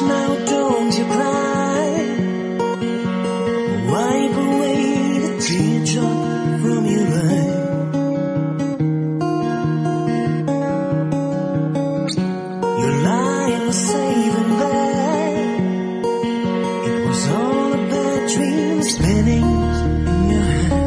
now don't you cry. Wipe away the teardrop from your eye. Your lie was safe and bad. It was all a bad dream spinning in your head.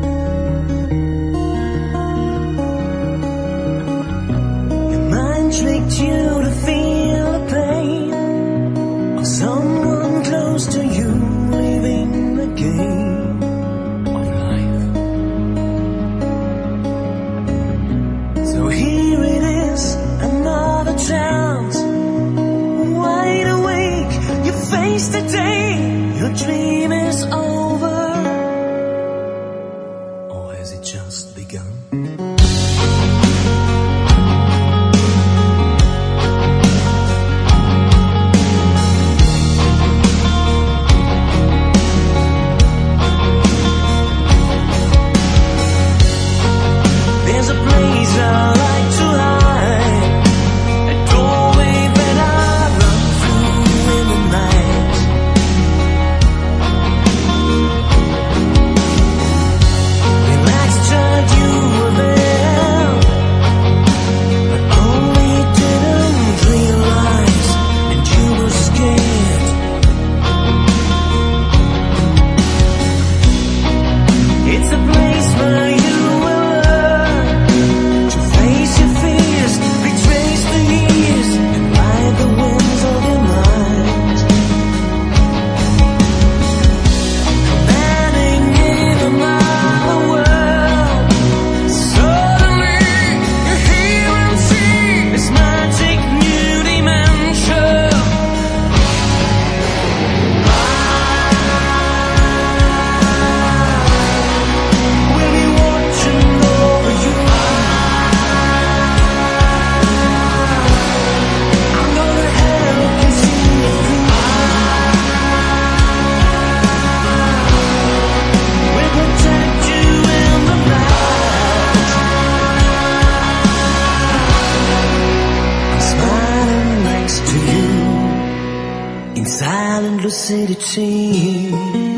Your mind tricked you to feel the pain of someone close to you living the game of life. So here it is, another chance. Wide awake, you face the day. Your dream is over, or has it just begun? There's a place I like to hide, a doorway that I run through in the night. Relax, child, you were there, but only didn't realize, and you were scared. It's a place where you will learn to face your fears, retrace the years, and ride the winds of your mind. Commanding in another world, suddenly you hear and see this magic new dimension. We'll be watching over you. I'm gonna help you see it through. We'll protect you in the night. I'm smiling next to you in silent lucidity.